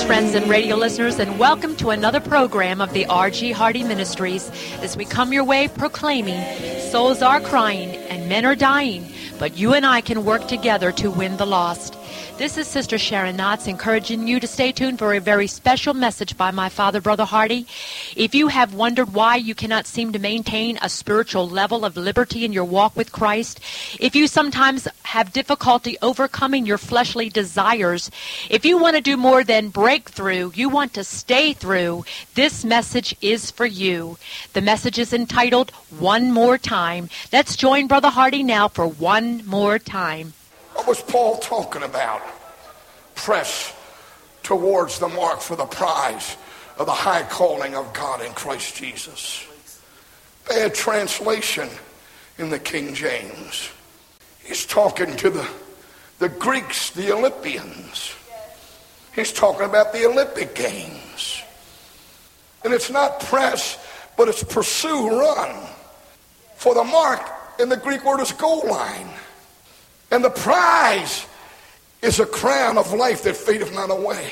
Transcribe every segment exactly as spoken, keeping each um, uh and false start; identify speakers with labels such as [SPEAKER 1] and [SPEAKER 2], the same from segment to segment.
[SPEAKER 1] friends and radio listeners, and welcome to another program of the R G Hardy Ministries as we come your way proclaiming souls are crying and men are dying, but you and I can work together to win the lost. This is Sister Sharon Knotts encouraging you to stay tuned for a very special message by my father, Brother Hardy. If you have wondered why you cannot seem to maintain a spiritual level of liberty in your walk with Christ, if you sometimes have difficulty overcoming your fleshly desires, if you want to do more than break through, you want to stay through, this message is for you. The message is entitled, One More Time. Let's join Brother Hardy now for One More Time.
[SPEAKER 2] What was Paul talking about? Press towards the mark for the prize of the high calling of God in Christ Jesus. They had translation in the King James. He's talking to the, the Greeks, the Olympians. He's talking about the Olympic Games. And it's not press, but it's pursue, run. For the mark in the Greek word is goal line. And the prize is a crown of life that fadeth not away.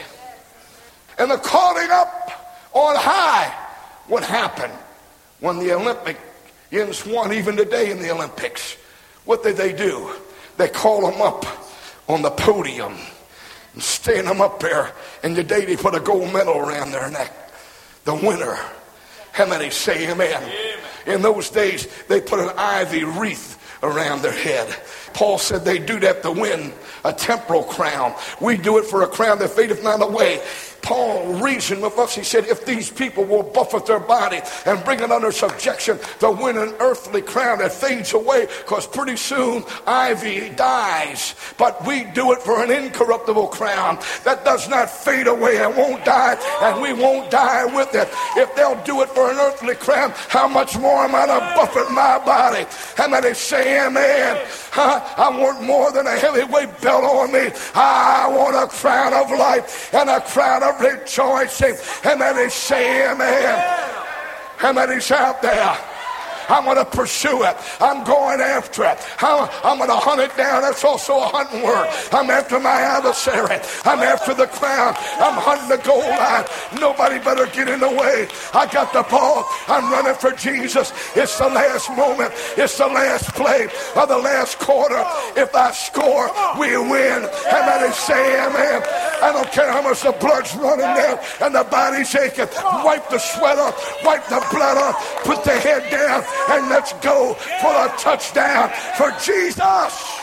[SPEAKER 2] And the calling up on high would happen when the Olympians won, even today in the Olympics. What did they do? They call them up on the podium and stand them up there. And today they put a gold medal around their neck. The winner. How many say amen? Amen. In those days, they put an ivy wreath around their head. Paul said they do that to win a temporal crown. We do it for a crown that fadeth not away. Paul reasoned with us. He said, if these people will buffet their body and bring it under subjection to win an earthly crown that fades away, because pretty soon ivy dies. But we do it for an incorruptible crown that does not fade away and won't die, and we won't die with it. If they'll do it for an earthly crown, how much more am I to buffet my body? How many say amen? Huh? I want more than a heavyweight belt on me. I want a crown of life and a crown of rejoicing. How many say amen? How many's out there? I'm going to pursue it. I'm going after it. I'm, I'm going to hunt it down. That's also a hunting word. I'm after my adversary. I'm after the crown. I'm hunting the goal line. Nobody better get in the way. I got the ball. I'm running for Jesus. It's the last moment. It's the last play of the last quarter. If I score, we win. How many say amen? I don't care how much the blood's running down and the body's aching. Wipe the sweat off. Wipe the blood off. Put the head down. And let's go for a touchdown for Jesus.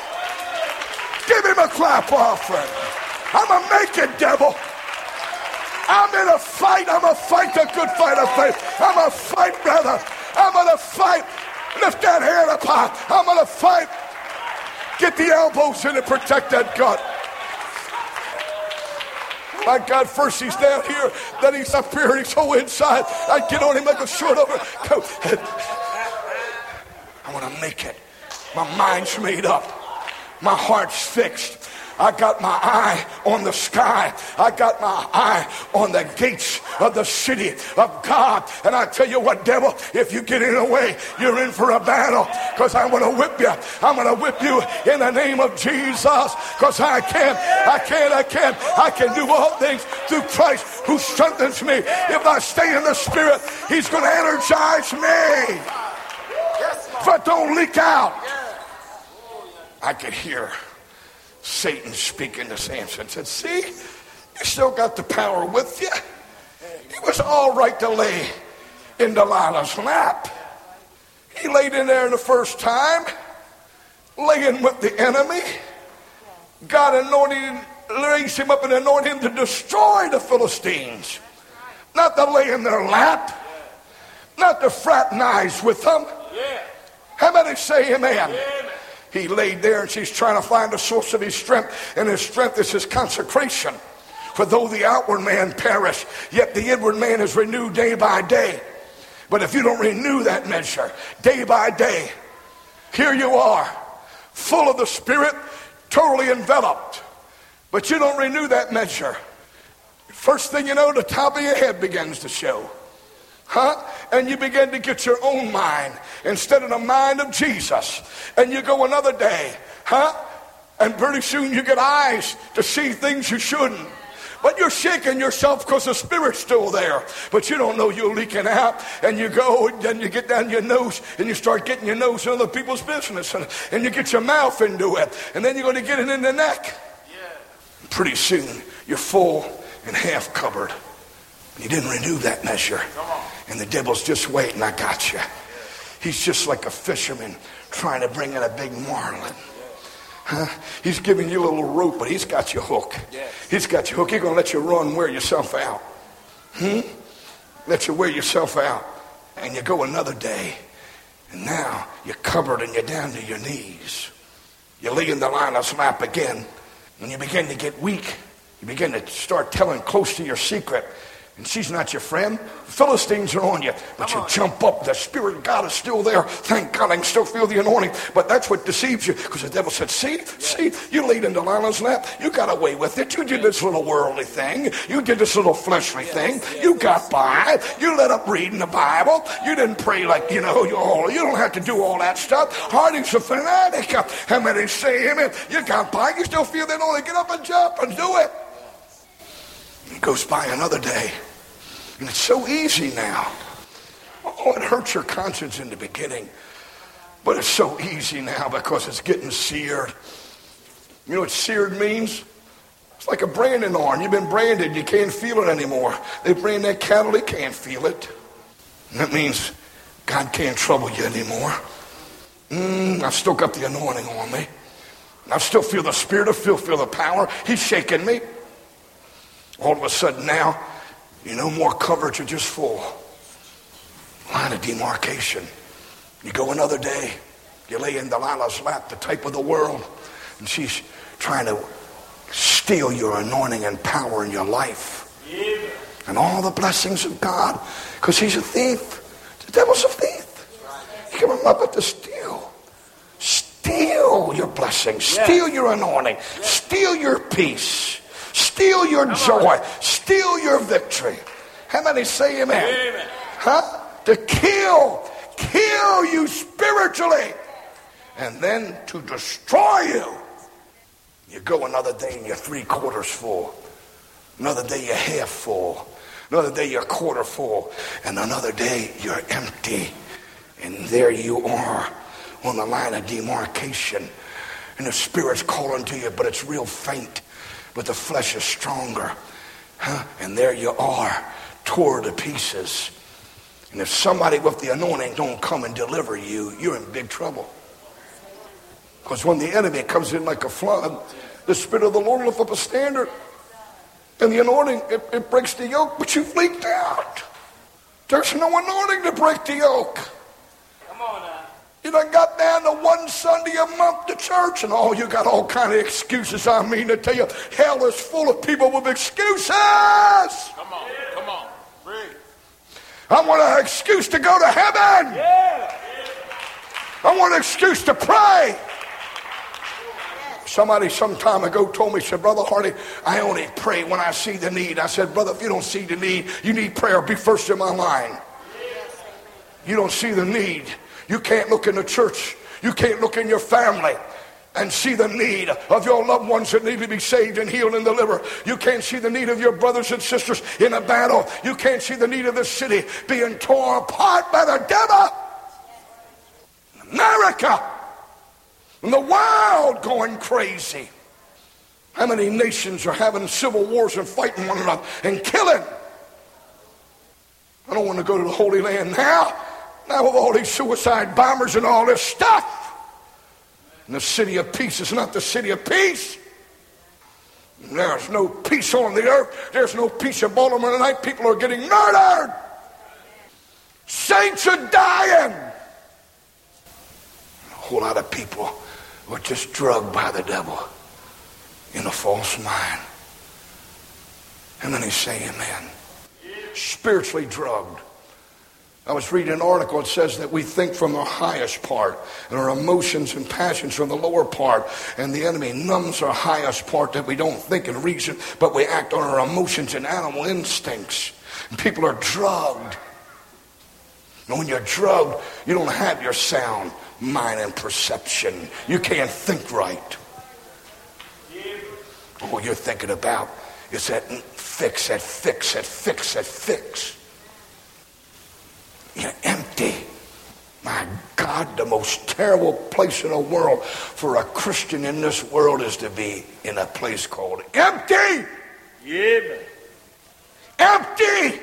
[SPEAKER 2] Give him a clap offering. I'm a make it, devil. I'm in a fight. I'm a fight, the good fight of faith. I'm a fight, brother. I'm going to fight. Lift that hand up high. I'm going to fight. Get the elbows in and protect that gut. My God, first he's down here, then he's up here, and he's so inside. I get on him like a short over. I want to make it. My mind's made up. My heart's fixed. I got my eye on the sky. I got my eye on the gates of the city of God. And I tell you what, devil, if you get in the way, you're in for a battle. Because I want to whip you. I'm going to whip you in the name of Jesus. Because I can, I can, I can, I can do all things through Christ who strengthens me. If I stay in the Spirit, he's going to energize me. If I don't leak out. I could hear Satan speaking to Samson. Said, see, you still got the power with you. It was all right to lay in Delilah's lap. He laid in there the first time, laying with the enemy. God anointed, raised him up and anointed him to destroy the Philistines. Not to lay in their lap. Not to fraternize with them. How many say amen? Amen? He laid there and she's trying to find the source of his strength. And his strength is his consecration. For though the outward man perish, yet the inward man is renewed day by day. But if you don't renew that measure day by day, here you are, full of the Spirit, totally enveloped. But you don't renew that measure. First thing you know, the top of your head begins to show. Huh? And you begin to get your own mind instead of the mind of Jesus. And you go another day. Huh? And pretty soon you get eyes to see things you shouldn't. But you're shaking yourself because the Spirit's still there. But you don't know you're leaking out. And you go and then you get down your nose and you start getting your nose in other people's business. And, and you get your mouth into it. And then you're going to get it in the neck. Yeah. Pretty soon you're full and half covered. You didn't renew that measure. And the devil's just waiting. I got you. He's just like a fisherman trying to bring in a big marlin. Huh? He's giving you a little rope, but he's got your hook. He's got your hook. He's going to let you run, wear yourself out. Hmm? Let you wear yourself out. And you go another day. And now you're covered and you're down to your knees. You lay in Delilah's lap again. And you begin to get weak. You begin to start telling close to your secret. And she's not your friend. Philistines are on you. But Come you on. Jump up. The Spirit of God is still there. Thank God I can still feel the anointing. But that's what deceives you. Because the devil said, see, yeah. see, you laid in Delilah's lap. You got away with it. You did this little worldly thing. You did this little fleshly yes. thing. Yes. You got by. You let up reading the Bible. You didn't pray like, you know, you all. You don't have to do all that stuff. Hardy's a fanatic. How many say amen? You got by. You still feel the anointing. Get up and jump and do it. It goes by another day. And it's so easy now. Oh, it hurts your conscience in the beginning. But it's so easy now because it's getting seared. You know what seared means? It's like a branding iron. You've been branded. You can't feel it anymore. They brand that cattle. They can't feel it. And that means God can't trouble you anymore. Mm, I've still got the anointing on me. I still feel the Spirit. I still feel the power. He's shaking me. All of a sudden now, you no more coverage, you're just full. Line of demarcation. You go another day, you lay in Delilah's lap, the type of the world, and she's trying to steal your anointing and power in your life. Yeah. And all the blessings of God, because he's a thief. The devil's a thief. He came up to steal. Steal your blessings. Steal your anointing. Steal your peace. Steal your joy. Steal your victory. How many say amen? Amen? Huh? To kill. Kill you spiritually. And then to destroy you. You go another day and you're three quarters full. Another day you're half full. Another day you're quarter full. And another day you're empty. And there you are on the line of demarcation. And the Spirit's calling to you, but it's real faint. But the flesh is stronger. Huh? And there you are, tore to pieces. And if somebody with the anointing don't come and deliver you, you're in big trouble. Because when the enemy comes in like a flood, the Spirit of the Lord lifts up a standard. And the anointing, it, it breaks the yoke, but you've leaked out. There's no anointing to break the yoke. Come on now. You done got down to one Sunday a month to church, and oh, you got all kind of excuses. I mean to tell you, hell is full of people with excuses. Come on, come on, read. I want an excuse to go to heaven. Yeah. I want an excuse to pray. Somebody some time ago told me, said, Brother Hardy, I only pray when I see the need. I said, brother, if you don't see the need, you need prayer. Be first in my line. You don't see the need. You can't look in the church. You can't look in your family and see the need of your loved ones that need to be saved and healed and delivered. You can't see the need of your brothers and sisters in a battle. You can't see the need of the city being torn apart by the devil. America and the world going crazy. How many nations are having civil wars and fighting one another and killing? I don't want to go to the Holy Land now. Now with all these suicide bombers and all this stuff. And the city of peace is not the city of peace. There's no peace on the earth. There's no peace in Baltimore tonight. People are getting murdered. Saints are dying. A whole lot of people are just drugged by the devil in a false mind. And then they say amen. Spiritually drugged. I was reading an article. It says that we think from our highest part and our emotions and passions from the lower part, and the enemy numbs our highest part that we don't think and reason, but we act on our emotions and animal instincts. And people are drugged. And when you're drugged, you don't have your sound mind and perception. You can't think right. All you're thinking about It's that fix, that fix, that fix, that fix. You're empty. My God, the most terrible place in the world for a Christian in this world is to be in a place called empty.
[SPEAKER 3] Yeah, man.
[SPEAKER 2] Empty.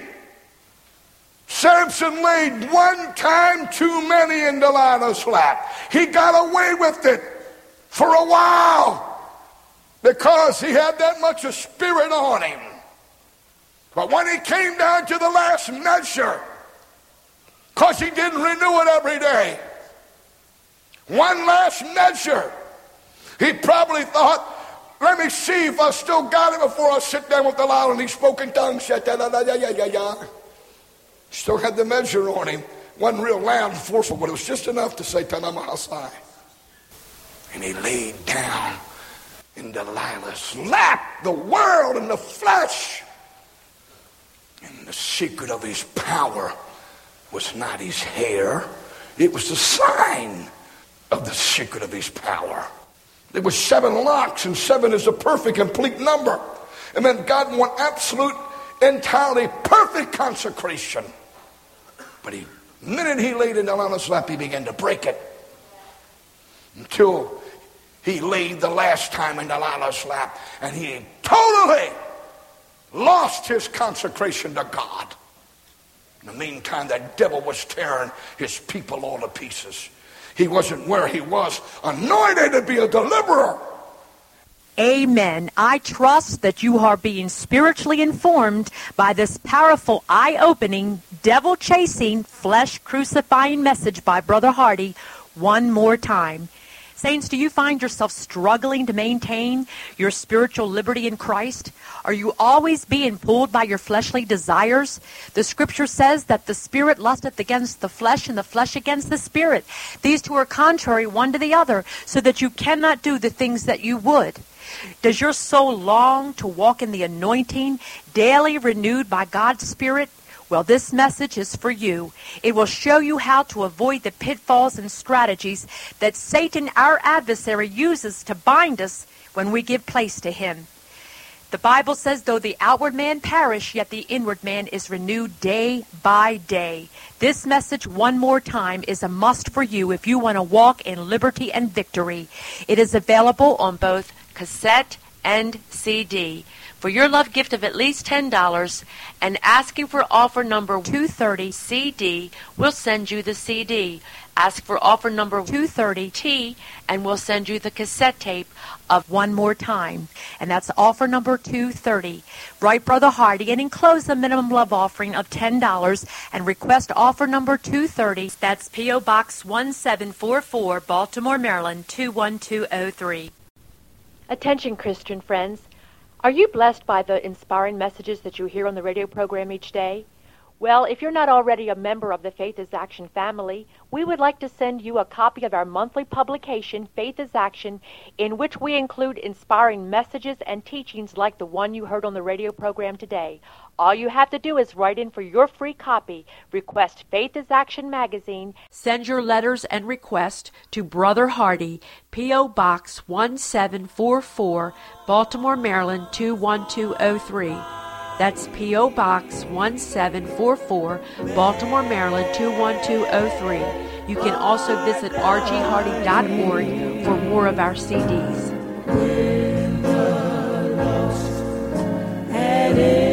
[SPEAKER 2] Samson laid one time too many in Delilah's lap. He got away with it for a while because he had that much of spirit on him. But when he came down to the last measure, because he didn't renew it every day, one last measure, he probably thought, let me see if I still got it before I sit down with Delilah. And he spoke in tongues. Still had the measure on him. Wasn't real loud and forceful, but it was just enough to say, Tanamahasai. And he laid down in Delilah's lap, the world and the flesh. And the secret of his power was not his hair. It was the sign of the secret of his power. There was seven locks, and seven is a perfect, complete number. And then God want absolute, entirely perfect consecration. But he, the minute he laid it on his lap, he began to break it. Until he laid the last time in Delilah's lap, and he totally lost his consecration to God. In the meantime, that devil was tearing his people all to pieces. He wasn't where he was, anointed to be a deliverer.
[SPEAKER 1] Amen. I trust that you are being spiritually informed by this powerful, eye-opening, devil-chasing, flesh-crucifying message by Brother Hardy one more time. Saints, do you find yourself struggling to maintain your spiritual liberty in Christ? Are you always being pulled by your fleshly desires? The scripture says that the spirit lusteth against the flesh and the flesh against the spirit. These two are contrary one to the other, so that you cannot do the things that you would. Does your soul long to walk in the anointing, daily renewed by God's Spirit? Well, this message is for you. It will show you how to avoid the pitfalls and strategies that Satan, our adversary, uses to bind us when we give place to him. The Bible says, though the outward man perish, yet the inward man is renewed day by day. This message, one more time, is a must for you if you want to walk in liberty and victory. It is available on both cassette and C D. For your love gift of at least ten dollars and asking for offer number two thirty C D, we'll send you the C D. Ask for offer number two thirty T and we'll send you the cassette tape of One More Time. And that's offer number two thirty. Write Brother Hardy and enclose the minimum love offering of ten dollars and request offer number two thirty. That's P O. Box one seven four four, Baltimore, Maryland two one two zero three. Attention, Christian friends. Are you blessed by the inspiring messages that you hear on the radio program each day? Well, if you're not already a member of the Faith is Action family, we would like to send you a copy of our monthly publication, Faith is Action, in which we include inspiring messages and teachings like the one you heard on the radio program today. All you have to do is write in for your free copy. Request Faith is Action magazine. Send your letters and request to Brother Hardy, P O. Box one seven four four, Baltimore, Maryland two one two zero three. That's P O. Box one seven four four, Baltimore, Maryland two one two zero three. You can also visit r g hardy dot org for more of our C Ds. When the lost had